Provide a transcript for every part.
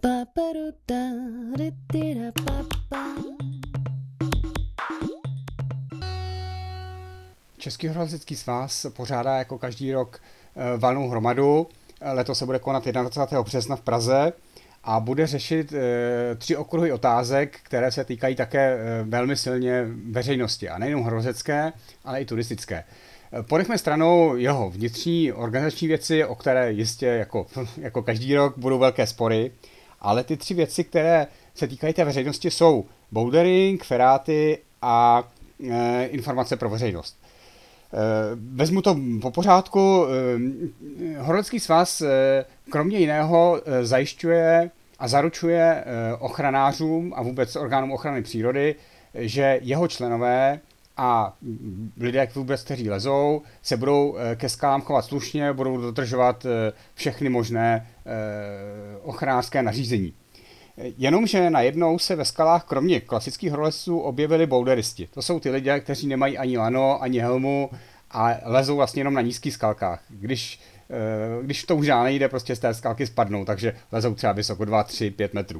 Český horolezecký svaz pořádá jako každý rok valnou hromadu. Letos se bude konat 21. března v Praze a bude řešit 3 okruhy otázek, které se týkají také velmi silně veřejnosti. A nejenom horolezecké, ale i turistické. Ponechme stranou jeho vnitřní organizační věci, o které jistě jako každý rok budou velké spory, ale ty 3 věci, které se týkají té veřejnosti, jsou bouldering, feráty a informace pro veřejnost. Vezmu to po pořádku. Horolecký svaz kromě jiného zajišťuje a zaručuje ochranářům a vůbec orgánům ochrany přírody, že jeho členové a lidé vůbec, kteří lezou, se budou ke skalám chovat slušně, budou dodržovat všechny možné ochranářské nařízení. Jenomže najednou se ve skalách kromě klasických horolezců objevili boulderisti. To jsou ty lidé, kteří nemají ani lano, ani helmu a lezou vlastně jenom na nízkých skalkách. Když to už nejde, prostě z té skalky spadnou, takže lezou třeba vysoko 2, 3, 5 metrů.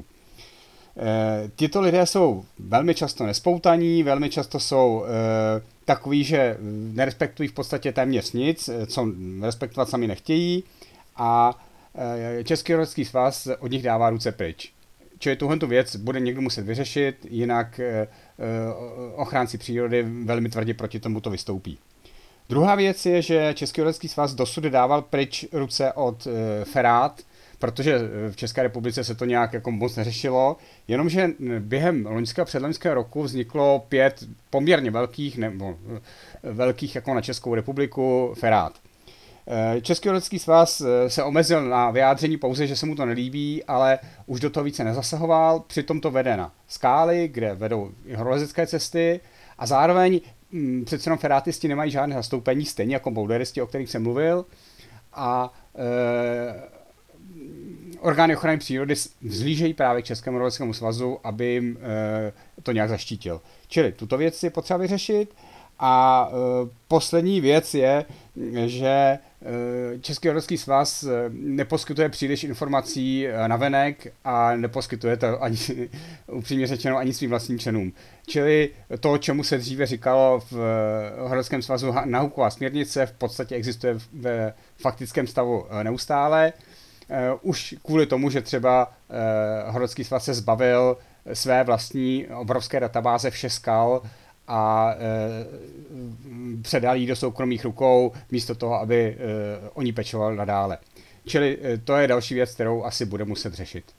Tito lidé jsou velmi často nespoutaní, velmi často jsou takový, že nerespektují v podstatě téměř nic, co respektovat sami nechtějí a Český horolezecký svaz od nich dává ruce pryč. Čili tuhletu věc bude někdo muset vyřešit, jinak ochránci přírody velmi tvrdě proti tomuto vystoupí. Druhá věc je, že Český horolezecký svaz dosud dával pryč ruce od ferát, protože v České republice se to nějak jako moc neřešilo, jenomže během loňského a předloňského roku vzniklo 5 poměrně velkých jako na Českou republiku ferát. Český horolezecký svaz se omezil na vyjádření pouze, že se mu to nelíbí, ale už do toho více nezasahoval. Přitom to vede na skály, kde vedou horolezecké cesty a zároveň přece jenom ferátisti nemají žádné zastoupení, stejně jako boulderisti, o kterých jsem mluvil. A orgány ochrany přírody vzhlížejí právě k Českému horolezeckému svazu, aby jim to nějak zaštítil. Čili tuto věc je potřeba vyřešit. A poslední věc je, že Český horolezecký svaz neposkytuje příliš informací navenek a neposkytuje to ani, upřímně řečeno, ani svým vlastním členům. Čili to, čemu se dříve říkalo v Horolezeckém svazu náuková směrnice, v podstatě existuje ve faktickém stavu neustále. Už kvůli tomu, že třeba Horolezecký svaz se zbavil své vlastní obrovské databáze všech skal a předal jí do soukromých rukou, místo toho, aby o ní pečoval nadále. Čili to je další věc, kterou asi bude muset řešit.